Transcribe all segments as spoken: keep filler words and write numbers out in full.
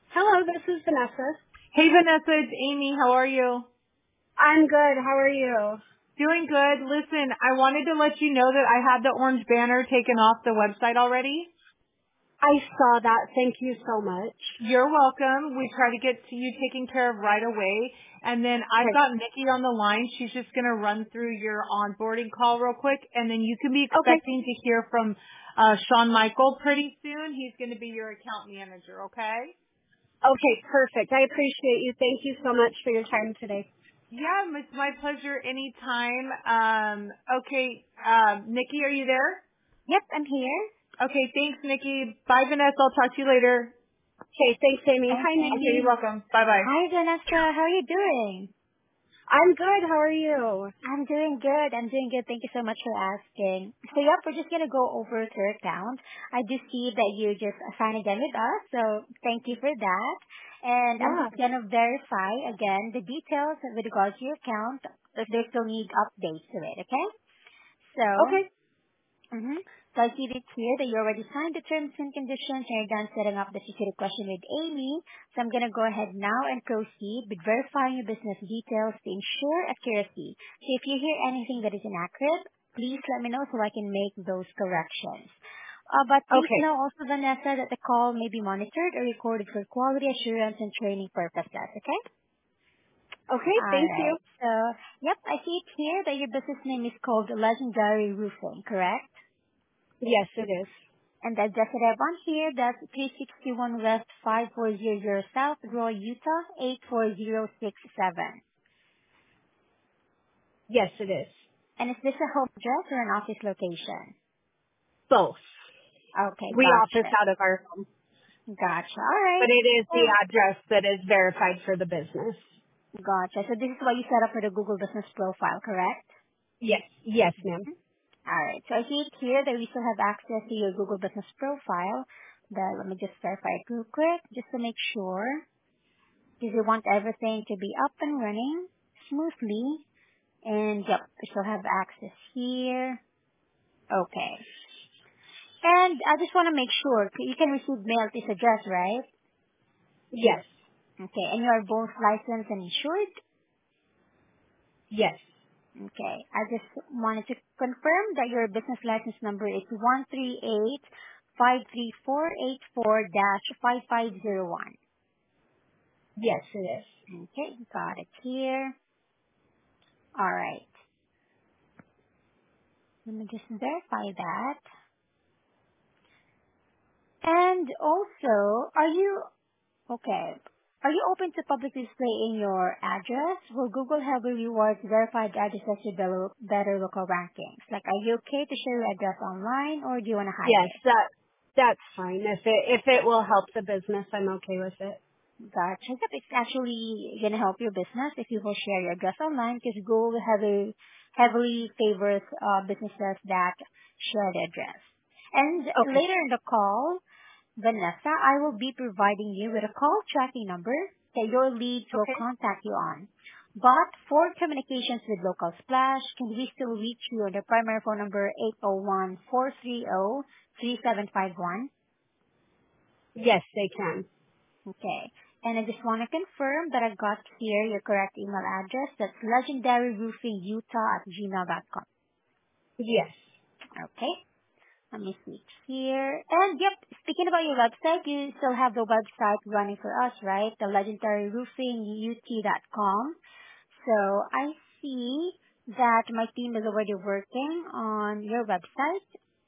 Hello, this is Vanessa. Hey Vanessa, it's Amy. How are you? I'm good. How are you? Doing good. Listen, I wanted to let you know that I had the orange banner taken off the website already. I saw that. Thank you so much. You're welcome. We try to get to you taken care of right away. And then I've Great. got Nikki on the line. She's just going to run through your onboarding call real quick. And then you can be Okay. expecting to hear from uh, Sean Michael pretty soon. He's going to be your account manager, okay? Okay, perfect. I appreciate you. Thank you so much for your time today. Yeah, it's my pleasure anytime. Um, okay, um, Nikki, are you there? Yep, I'm here. Okay, thanks, Nikki. Bye, Vanessa. I'll talk to you later. Okay, thanks, Amy. Thanks, Hi, Okay, you're Nikki. Amy. welcome. Bye-bye. Hi, Vanessa. How are you doing? I'm good. How are you? I'm doing good. I'm doing good. Thank you so much for asking. So, yep, we're just going to go over to your account. I do see that you just signed again with us, so thank you for that. And I'm Yeah. just going to verify again the details with regards to your account if they still need updates to it, okay? So, Okay. Mm-hmm. So I see it here that you already signed the terms and conditions and you're done setting up the security question with Amy. So I'm going to go ahead now and proceed with verifying your business details to ensure accuracy. So if you hear anything that is inaccurate, please let me know so I can make those corrections. Uh, but please Okay. know also, Vanessa, that the call may be monitored or recorded for quality assurance and training purposes, okay? Okay. All Thank you. right. So, yep, I see it here that your business name is called Legendary Roofing, correct? Yes, it is. And the address that I have on here, that's three sixty-one West five four zero zero South, Roy, Utah, eight four zero six seven. Yes, it is. And is this a home address or an office location? Both. Okay, We office gotcha. out of our home, Gotcha. All but right. it is the So, address that is verified for the business. gotcha. So this is what you set up for the Google Business Profile, correct? Yes. Yes, ma'am. All right. So I see it here that we still have access to your Google Business Profile. But let me just verify it real quick, just to make sure, because we want everything to be up and running smoothly. And yep, we still have access here. Okay. And I just want to make sure you can receive mail at this address, right? Yes. Okay. And you are both licensed and insured? Yes. Okay. I just wanted to confirm that your business license number is one three eight five three four eight four dash five five zero one. Yes, it is. Okay. Got it here. All right. Let me just verify that. And also, are you Okay. Are you open to public display in your address? Will Google have a rewards verified addresses to better, better local rankings? Like, are you okay to share your address online or do you want to hide Yes, it? that that's fine. If it if it will help the business, I'm okay with it. Gotcha. Yep, it's actually going to help your business if you will share your address online because Google heavily, heavily favors uh, businesses that share the address. And Okay. later in the call, Vanessa, I will be providing you with a call tracking number that your leads will Okay. contact you on. But for communications with Local Splash, can we still reach you on the primary phone number eight zero one, four three zero, three seven five one? Yes, they can. Okay. And I just want to confirm that I got here your correct email address. That's legendaryroofingutah at gmail dot com. Yes. Okay. Let me see here. And yep, speaking about your website, you still have the website running for us, right? The legendary roofing u t dot com. So I see that my team is already working on your website.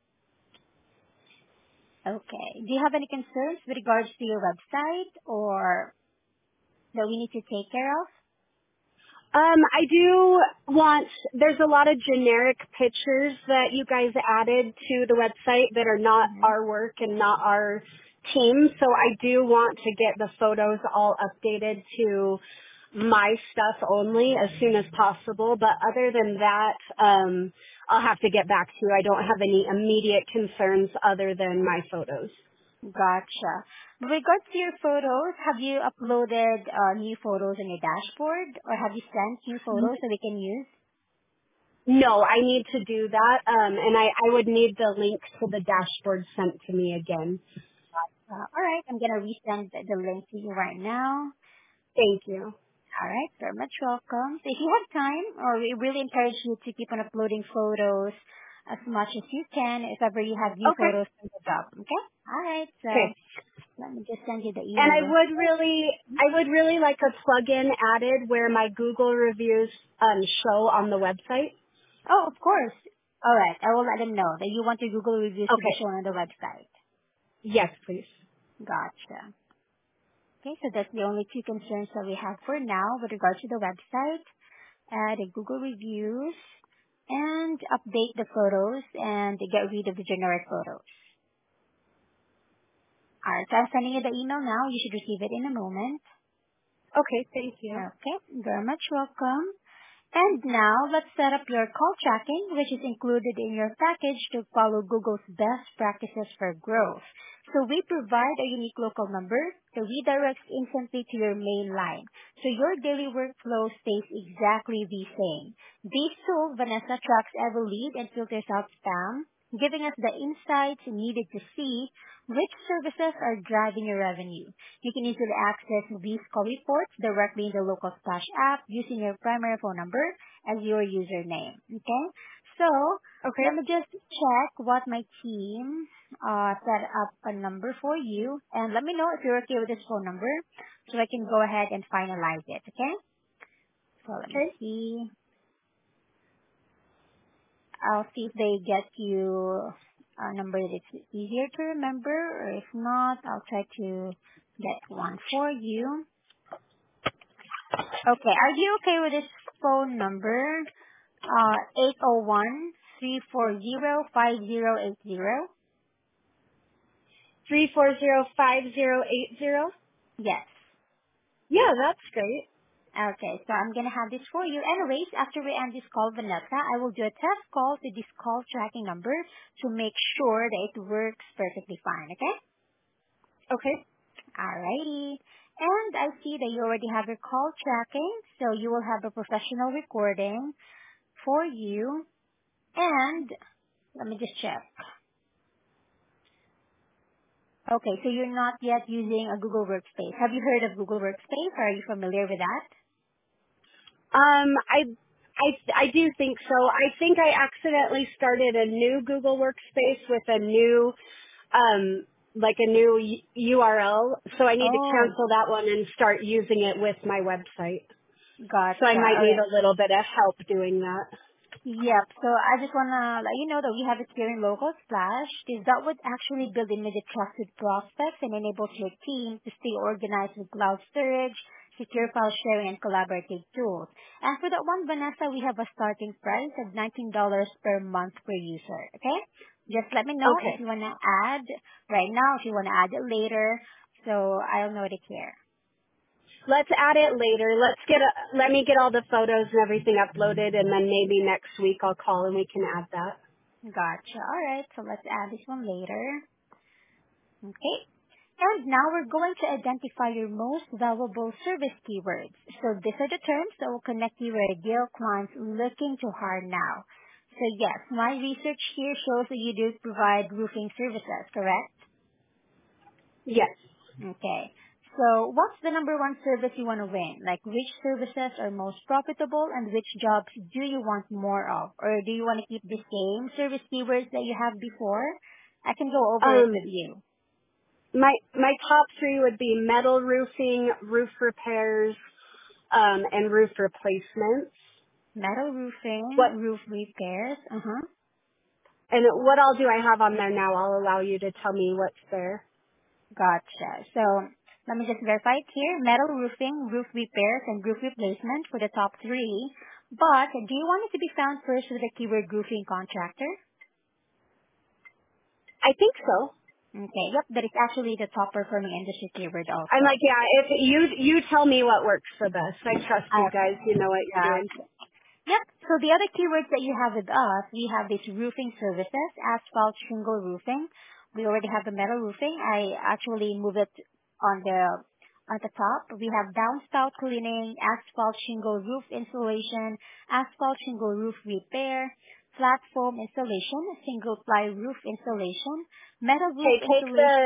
Okay. Do you have any concerns with regards to your website or that we need to take care of? Um, I do want. There's a lot of generic pictures that you guys added to the website that are not Mm-hmm. our work and not our team. So I do want to get the photos all updated to my stuff only as soon as possible. But other than that, um, I'll have to get back to you. I don't have any immediate concerns other than my photos. Gotcha. With regards to your photos, have you uploaded uh, new photos on your dashboard or have you sent new photos that we can use? No, I need to do that, um, and I, I would need the link to the dashboard sent to me again. Uh, all right, I'm gonna resend the the link to you right now. Thank you. All right, very much welcome. So if you have time, or we really encourage you to keep on uploading photos as much as you can if ever you have new Okay. photos from the job. Okay? All right, so Okay. let me just send you the And email. I Real would quick. really, I would really like a plugin added where my Google reviews um, show on the website. Oh, of course. All right, I will let them know that you want your Google reviews to be Okay. shown on the website. Yes, please. Gotcha. Okay, so that's the only two concerns that we have for now with regards to the website. Add a Google reviews and update the photos and get rid of the generic photos. All right, so I'm sending you the email now. You should receive it in a moment. Okay, thank you. Okay, very much welcome. And now, let's set up your call tracking, which is included in your package to follow Google's best practices for growth. So we provide a unique local number that redirects instantly to your main line. So your daily workflow stays exactly the same. This tool, Vanessa, tracks every lead and filters out spam, giving us the insights needed to see which services are driving your revenue. You can easily access these call reports directly in the local Splash app using your primary phone number as your username. Okay? So, Okay. let me just check what my team uh, set up a number for you, and let me know if you're okay with this phone number so I can go ahead and finalize it. Okay? So, let me Okay. see. I'll see if they get you a number that's easier to remember, or if not, I'll try to get one for you. Okay, are you okay with this phone number? Uh, eight oh one, three four zero, five zero eight zero? Three four zero five zero eight zero. Yes. Yeah, that's great. Okay, so I'm gonna have this for you. Anyways, after we end this call, Vanessa, I will do a test call to this call tracking number to make sure that it works perfectly fine, okay? Okay. Alrighty. And I see that you already have your call tracking, so you will have a professional recording for you. And let me just check. Okay, so you're not yet using a Google Workspace. Have you heard of Google Workspace? Are you familiar with that? Um, I, I, I do think so. I think I accidentally started a new Google Workspace with a new, um, like a new U- URL. So I need to Oh, cancel that one and start using it with my website. So I gotcha. might All need right. a little bit of help doing that. Yep. So I just wanna let you know that we have it here in Local Splash, because that would actually build immediate trusted prospects and enables your team to stay organized with cloud storage, secure file sharing, and collaborative tools. And for that one, Vanessa, we have a starting price of nineteen dollars per month per user. Okay? Just let me know if Okay. you wanna add right now, if you wanna add it later, so I'll note it here. Let's add it later. Let's get a, let me get all the photos and everything uploaded, and then maybe next week I'll call and we can add that. Gotcha. All right. So let's add this one later. Okay. And now we're going to identify your most valuable service keywords. So these are the terms that will connect you with ideal clients looking to hire now. So yes, my research here shows that you do provide roofing services, correct? Yes. Okay. So what's the number one service you want to win? Like which services are most profitable and which jobs do you want more of? Or do you want to keep the same service keywords that you have before? I can go over it with Um, you. my my top three would be metal roofing, roof repairs, um, and roof replacements. Metal roofing, What roof repairs. Uh-huh. and what I'll do, I have on there now. I'll allow you to tell me what's there. Gotcha. So let me just verify it here. Metal roofing, roof repairs, and roof replacement for the top three. But do you want it to be found first with the keyword roofing contractor? I think so. Okay. Yep. That is actually the top performing industry keyword I'm like, also. yeah. If you you tell me what works the best. I trust you Okay. guys. You know what you're doing. Gotcha. Yep. So the other keywords that you have with us, we have this roofing services, asphalt shingle roofing. We already have the metal roofing. I actually move it on the on the top. We have downspout cleaning, asphalt shingle roof insulation, asphalt shingle roof repair, flat foam installation, single ply roof installation, metal roof Okay, take the installation.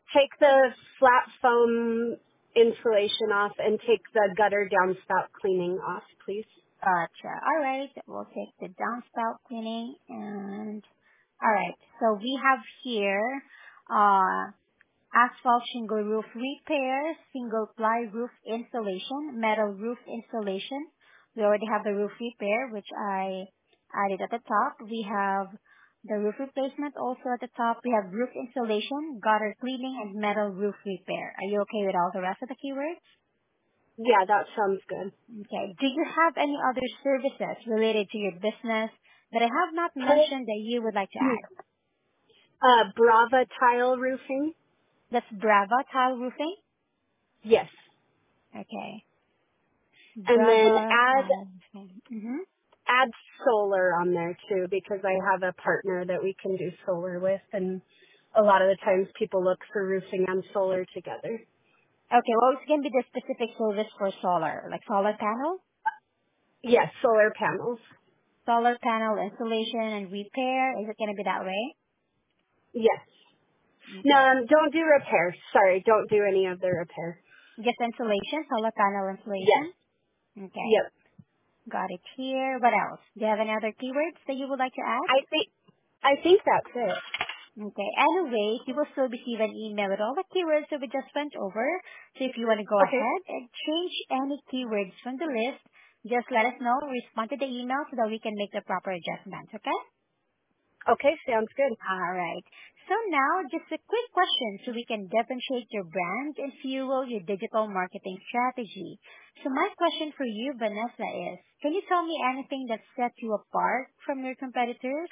take the flat foam insulation off and take the gutter downspout cleaning off, please. Gotcha. All right. We'll take the downspout cleaning and all right. So we have here uh asphalt shingle roof repair, single ply roof installation, metal roof installation. We already have the roof repair, which I added at the top. We have the roof replacement also at the top. We have roof installation, gutter cleaning, and metal roof repair. Are you okay with all the rest of the keywords? Yeah, that sounds good. Okay. Do you have any other services related to your business that I have not mentioned that you would like to add? Uh, Brava tile roofing? That's Brava Tile Roofing? Yes. Okay. And then Brava add Tile Roofing. Mm-hmm. add solar on there too, because I have a partner that we can do solar with, and a lot of the times people look for roofing and solar together. Okay, well, it's going to be the specific service for solar, like solar panel, Yes, solar panels. solar panel installation and repair. Is it going to be that way? Yes. No, Okay. um, don't do repair. Sorry, don't do any of the repair. Just installation, solar panel Yes. installation. Okay. Yep. Got it here. What else? Do you have any other keywords that you would like to add? I think I think that's it. Okay. Anyway, you will still receive an email with all the keywords that we just went over. So if you want to go Okay. ahead and change any keywords from the list, just let us know. Respond to the email so that we can make the proper adjustments. Okay? Okay, sounds good. All right. So now, just a quick question so we can differentiate your brand and fuel your digital marketing strategy. So my question for you, Vanessa, is, can you tell me anything that sets you apart from your competitors?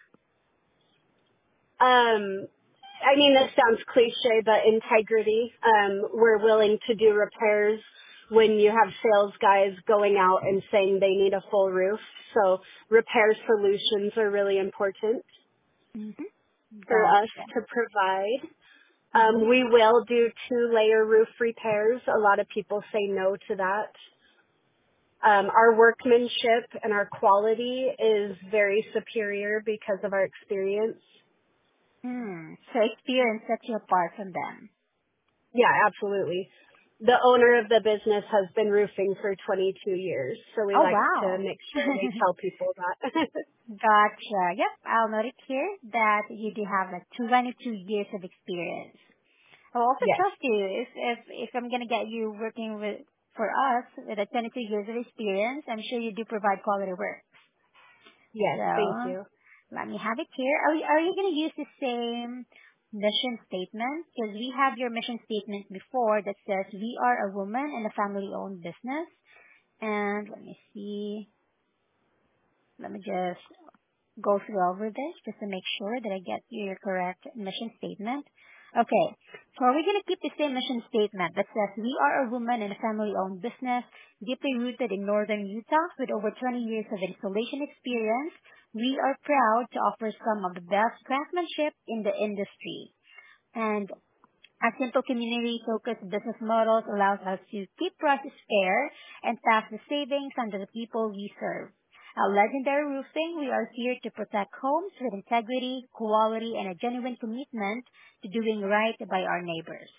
Um, I mean, this sounds cliche, but integrity. Um, we're willing to do repairs when you have sales guys going out and saying they need a full roof. So repair solutions are really important Mm-hmm. for us Gotcha. to provide. Um, Mm-hmm. we will do two-layer roof repairs. A lot of people say no to that. Um, our workmanship and our quality is very superior because of our experience. Hmm. So experience sets you apart from them. Yeah, absolutely. The owner of the business has been roofing for twenty-two years, so we Oh, like to wow. make sure we tell people that. Gotcha. Yep, I'll note it here that you do have like twenty-two years of experience. I'll also Yes. trust you if if if I'm gonna get you working with for us with a twenty-two years of experience. I'm sure you do provide quality work. Yes, thank So you. let me have it here. Are you, are you gonna use the same mission statement? Because we have your mission statement before that says we are a woman in a family-owned business. And let me see. Let me just go through over this just to make sure that I get your correct mission statement. Okay, so are we going to keep the same mission statement that says we are a woman in a family-owned business deeply rooted in northern Utah with over twenty years of installation experience? We are proud to offer some of the best craftsmanship in the industry. And our simple community-focused business models allows us to keep prices fair and pass the savings on to the people we serve. At Legendary Roofing, we are here to protect homes with integrity, quality, and a genuine commitment to doing right by our neighbors.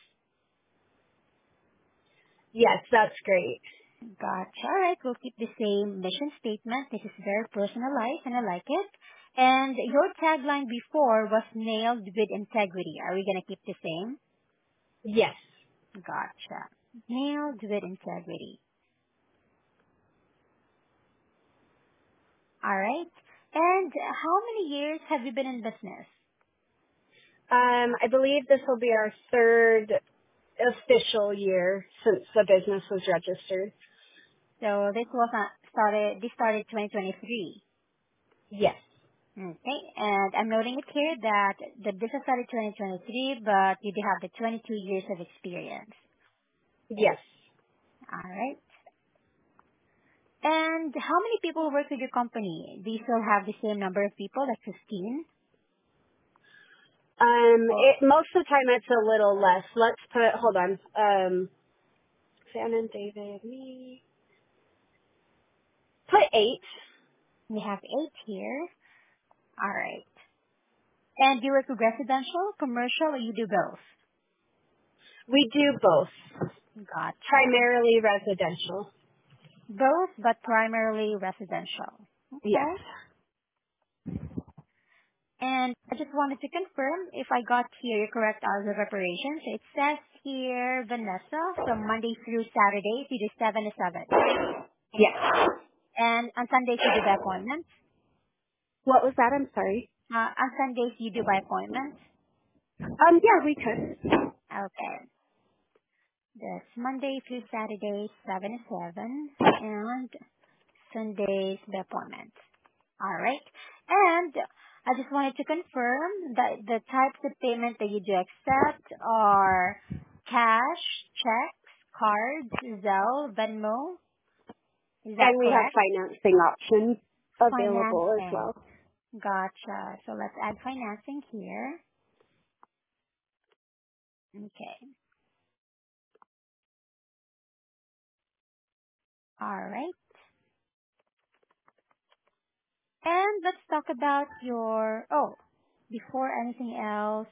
Yes, that's great. Gotcha. All right, we'll keep the same mission statement. This is very personalized, and I like it. And your tagline before was nailed with integrity. Are we going to keep the same? Yes. Gotcha. Nailed with integrity. All right. And how many years have you been in business? Um, I believe this will be our third official year since the business was registered. So this was not started, this started twenty twenty-three. Yes. Okay. And I'm noting it here that the business started twenty twenty-three, but you do have the twenty-two years of experience. Yes. All right. And how many people work with your company? Do you still have the same number of people, like fifteen? Um, Or it, most of the time it's a little less. Let's put, hold on. Um, Shannon, David, me. Put eight. we have eight here. All right. And do you work with residential, commercial, or you do both? We do both. Gotcha. Primarily residential. Both, but primarily residential. Yes. Okay. And I just wanted to confirm if I got here your correct hours of operations. It says here, Vanessa, from Monday through Saturday, you do seven to seven. Yes. And on Sundays, you do by appointment. What was that? I'm sorry. Uh, on Sundays, you do by appointment. Um, yeah, we could. Okay. That's Monday through Saturday, seven to seven. And Sundays, by appointment. All right. And I just wanted to confirm that the types of payment that you do accept are cash, checks, cards, Zelle, Venmo. Is that And we have correct? financing options available as Financing. well. Gotcha. So let's add financing here. Okay. All right. And let's talk about your, oh, before anything else,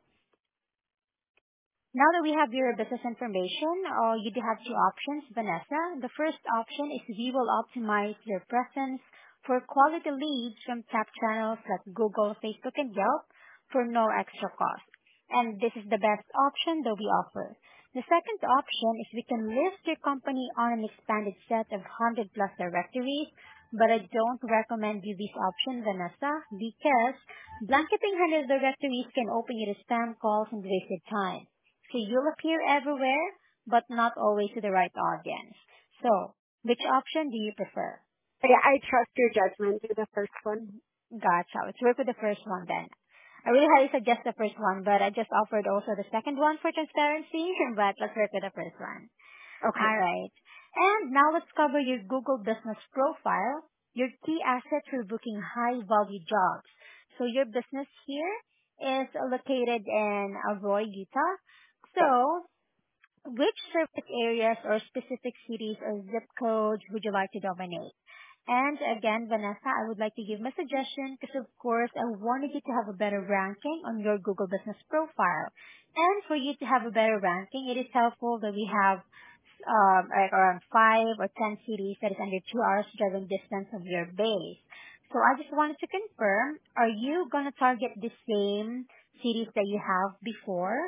now that we have your business information, uh, you do have two options, Vanessa. The first option is we will optimize your presence for quality leads from top channels like Google, Facebook, and Yelp for no extra cost. And this is the best option that we offer. The second option is we can list your company on an expanded set of one hundred plus directories, but I don't recommend you this option, Vanessa, because blanketing one hundred directories can open you to spam calls and wasted time. So you'll appear everywhere, but not always to the right audience. So, which option do you prefer? Yeah, I trust your judgment through the first one. Gotcha. Let's work with the first one then. I really highly suggest the first one, but I just offered also the second one for transparency, but let's work with the first one. Okay. All right. And now let's cover your Google business profile, your key assets for booking high value jobs. So your business here is located in Arroy, Utah. Yes. So which service areas or specific cities or zip codes would you like to dominate? And again, Vanessa, I would like to give my suggestion because, of course, I wanted you to have a better ranking on your Google business profile. And for you to have a better ranking, it is helpful that we have um, like around five or ten cities that is under two hours driving distance of your base. So I just wanted to confirm, are you going to target the same cities that you have before?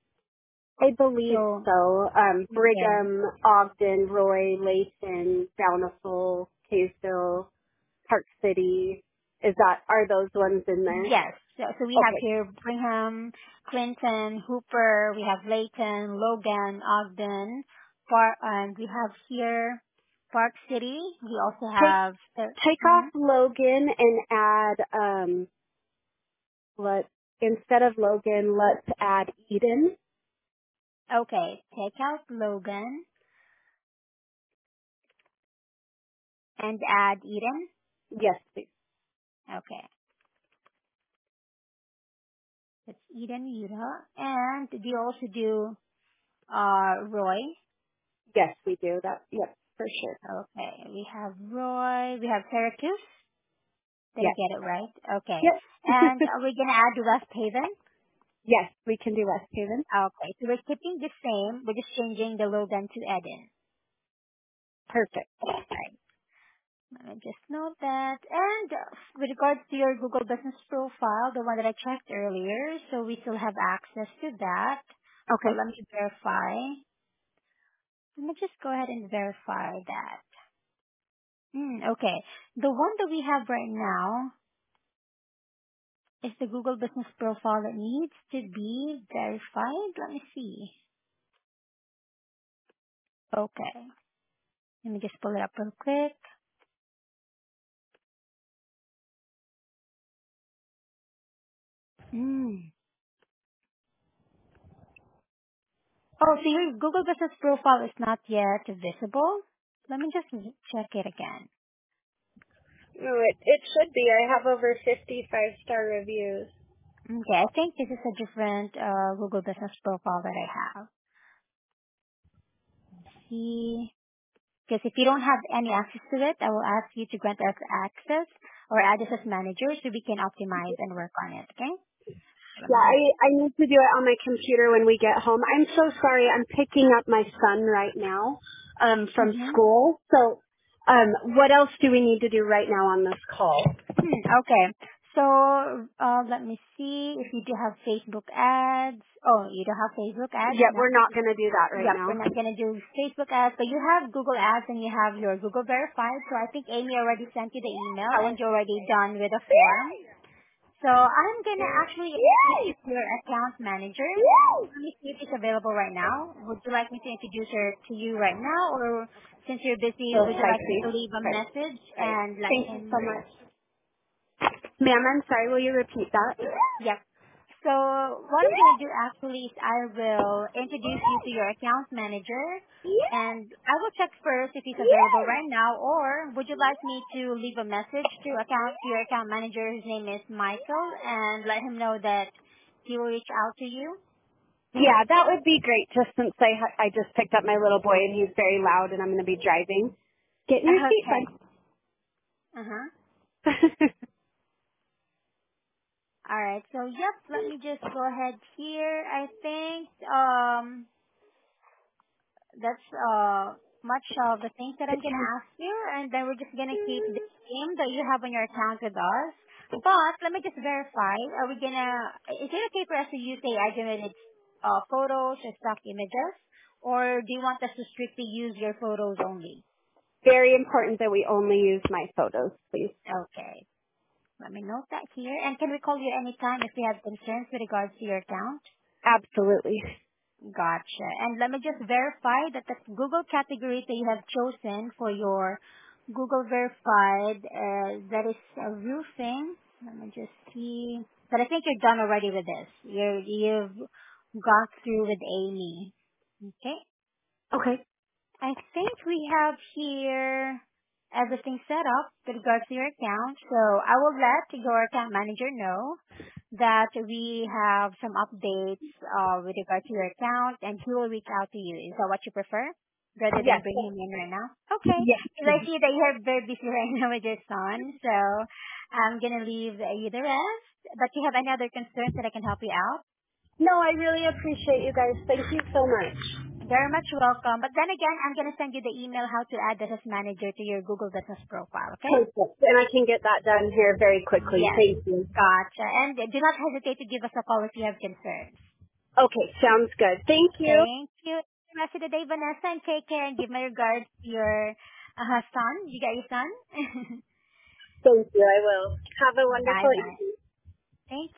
I believe So, so. Um, okay. Brigham, Ogden, Roy, Layton, Bountiful, Kaysville, Park City. Is that, are those ones in there? Yes. So, so we have Okay. here Brigham, Clinton, Hooper, we have Layton, Logan, Ogden, Par- and we have here Park City. We also Take, have, uh, take off mhm. Logan and add, um, let, instead of Logan, let's add Eden. Okay, take out Logan and add Eden. Yes, please. Okay, that's Eden, Utah. And we also do, uh, Roy. Yes, we do that. Yep, for sure. Okay, we have Roy, we have Syracuse. Did I Yes. get it right? Okay. And Yep. are we gonna add West Haven? Yes, we can do West Haven. Okay, so we're keeping the same. We're just changing the Logan to Eden. Perfect. Right. Let me just note that. And uh, with regards to your Google Business Profile, the one that I checked earlier, so we still have access to that. But Okay. let me verify. Let me just go ahead and verify that. Hmm, okay. The one that we have right now is the Google Business Profile that needs to be verified. Let me see. Okay. Let me just pull it up real quick. Hmm. Oh, so your Google Business Profile is not yet visible? Let me just check it again. No, it, it should be. I have over fifty five-star reviews. Okay, I think this is a different uh, Google Business Profile that I have. See, because if you don't have any access to it, I will ask you to grant us access or add us as manager so we can optimize and work on it, okay? Let Yeah, me. I, I need to do it on my computer when we get home. I'm so sorry. I'm picking up my son right now um, from Mm-hmm. school. So um, what else do we need to do right now on this call? Hmm, okay. So, uh, let me see if you do have Facebook ads. Oh, you don't have Facebook ads? Yeah, No. we're not going to do that right Yep, now. we're not gonna do Facebook ads, but you have Google Ads and you have your Google Verified. So I think Amy already sent you the email How and is- you're already done with the form. So I'm gonna actually introduce your account manager. Let me see if it's available right now. Would you like me to introduce her to you right now, or since you're busy, So would you like me spicy. to leave a Right. message Right. and let Thank you so him? much. Ma'am, I'm sorry. Will you repeat that? Yep. So what I'm gonna do actually is I will introduce you to your account manager, and I will check first if he's available right now, or would you like me to leave a message to account to your account manager? His name is Michael, and let him know that he will reach out to you. Yeah, that would be great. Just since I ha- I just picked up my little boy and he's very loud and I'm going to be driving. Get in your seat, Okay. Uh huh. bud. All right. So yep. Let me just go ahead here. I think um that's uh much of the things that I'm gonna ask you, and then we're just gonna keep the name that you have on your account with us. But let me just verify: are we gonna? Is it okay for us to use the generated uh, photos or stock images, or do you want us to strictly use your photos only? Very important that we only use my photos, please. Okay. Let me note that here. And can we call you anytime if we have concerns with regards to your account? Absolutely. Gotcha. And let me just verify that the Google category that you have chosen for your Google verified, uh, that is uh, roofing. Let me just see. But I think you're done already with this. You're, you've gone through with Amy. Okay. Okay. I think we have here everything set up with regards to your account. So I will let your account manager know that we have some updates uh, with regard to your account, and he will reach out to you. Is that what you prefer, rather than Yes. bring him in right now? Okay. Yes. Because I see that you're very busy right now with your son, so I'm gonna leave you the rest. But do you have any other concerns that I can help you out? No, I really appreciate you guys. Thank you so much. Very much welcome. But then again, I'm gonna send you the email how to add business manager to your Google Business profile. Okay? Perfect. And I can get that done here very quickly. Yes. Thank you. Gotcha. And do not hesitate to give us a call if you have concerns. Okay, sounds good. Thank you. Thank you. Have the rest of the day, Vanessa, and take care and give my regards to your uh, son. You got your son? Thank you. I will. Have a Bye wonderful bye. evening. Thank